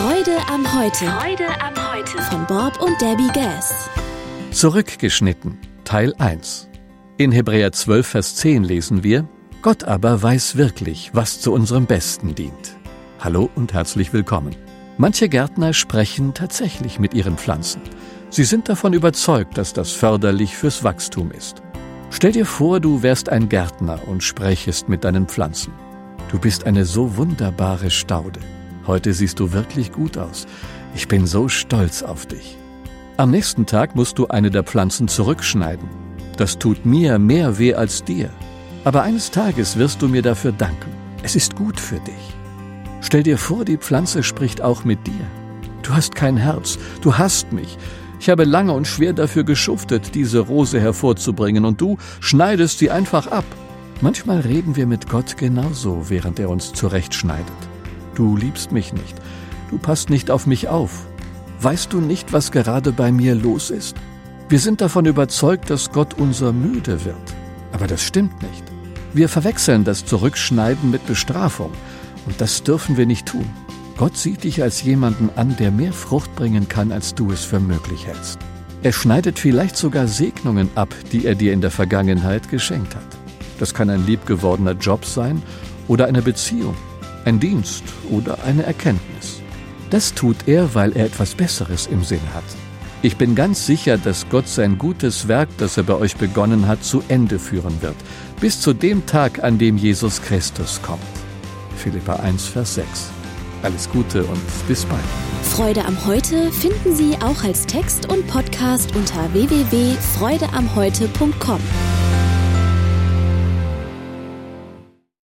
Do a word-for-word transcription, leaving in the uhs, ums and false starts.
Freude am Heute. Freude am Heute. Von Bob und Debbie Gass. Zurückgeschnitten, Teil eins. In Hebräer zwölf, Vers zehn lesen wir: Gott aber weiß wirklich, was zu unserem Besten dient. Hallo und herzlich willkommen. Manche Gärtner sprechen tatsächlich mit ihren Pflanzen. Sie sind davon überzeugt, dass das förderlich fürs Wachstum ist. Stell dir vor, du wärst ein Gärtner und sprächest mit deinen Pflanzen. Du bist eine so wunderbare Staude. Heute siehst du wirklich gut aus. Ich bin so stolz auf dich. Am nächsten Tag musst du eine der Pflanzen zurückschneiden. Das tut mir mehr weh als dir. Aber eines Tages wirst du mir dafür danken. Es ist gut für dich. Stell dir vor, die Pflanze spricht auch mit dir. Du hast kein Herz, du hasst mich. Ich habe lange und schwer dafür geschuftet, diese Rose hervorzubringen, und du schneidest sie einfach ab. Manchmal reden wir mit Gott genauso, während er uns zurechtschneidet. Du liebst mich nicht, du passt nicht auf mich auf. Weißt du nicht, was gerade bei mir los ist? Wir sind davon überzeugt, dass Gott unser müde wird. Aber das stimmt nicht. Wir verwechseln das Zurückschneiden mit Bestrafung. Und das dürfen wir nicht tun. Gott sieht dich als jemanden an, der mehr Frucht bringen kann, als du es für möglich hältst. Er schneidet vielleicht sogar Segnungen ab, die er dir in der Vergangenheit geschenkt hat. Das kann ein liebgewordener Job sein oder eine Beziehung, ein Dienst oder eine Erkenntnis. Das tut er, weil er etwas Besseres im Sinn hat. Ich bin ganz sicher, dass Gott sein gutes Werk, das er bei euch begonnen hat, zu Ende führen wird, bis zu dem Tag, an dem Jesus Christus kommt. Philipper eins, Vers sechs. Alles Gute und bis bald. Freude am Heute finden Sie auch als Text und Podcast unter w w w punkt freude am heute punkt com.